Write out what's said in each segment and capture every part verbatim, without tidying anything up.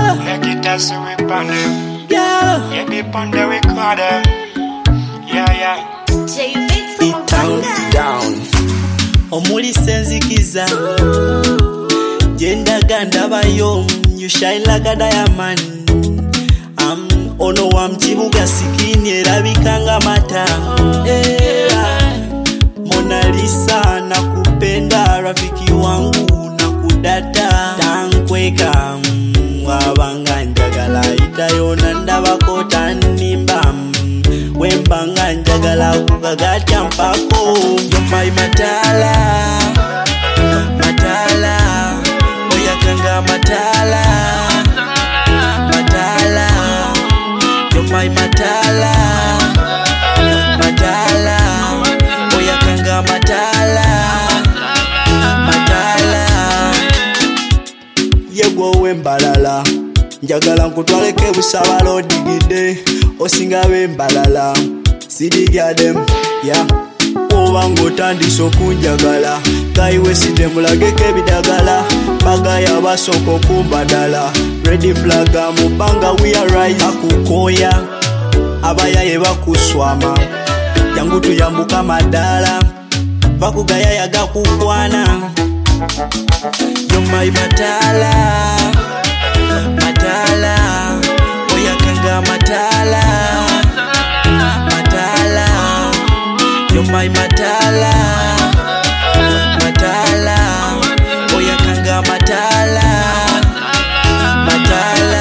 Yeah. Make it as we pon them. Yeah. Yeah, be pon the we call them. Yeah, yeah. It down, down. Omuli senzikiza Jenda ganda bayo. You shine like a diamond. Um, ono wa mchibuga sikini erabikanga mata. Yeah. Mona Lisa nakupenda rafiki wangu nakudata. Tankweka wabanga njagala itayona ndabako tanimba. Wembanga njagala kukagacha mpako. Yomai matala Matala Oyakanga matala Matala Yomai matala Matala Oyakanga matala Matala Yegwo wembalala njagala nkutwaleke busabala odigide osinga bembalala sidigyadem ya oba ng'otandise okunjagala kayiwe sidemulageko ebidagala bagaya basooka okumbadala ready flaga mu bbanga we are rise akukooya abayaye bakuswama jangu tuyambuka madala bakugaya yagakukwana yomai matala Matala Oyakanga matala Matala Yomai matala Matala Oyakanga matala Matala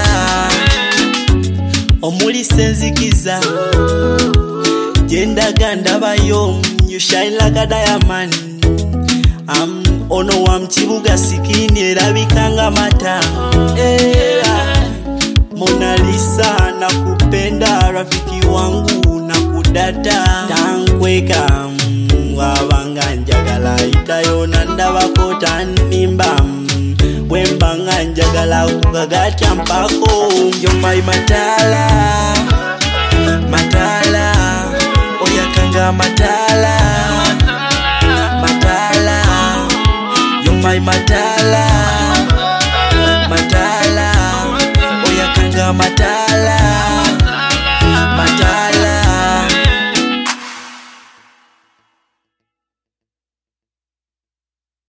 Omuli senzikiza Jenda ganda bayo. You shine like a diamond. Um, ono wa mchibuga sikini erabikanga mata. Yeah. Mona Lisa nakupenda rafiki wangu nakudata. Tankweka wabanga njagala itayona ndabako tanimba. Wembanga njagala kukagacha mpako. Yomai matala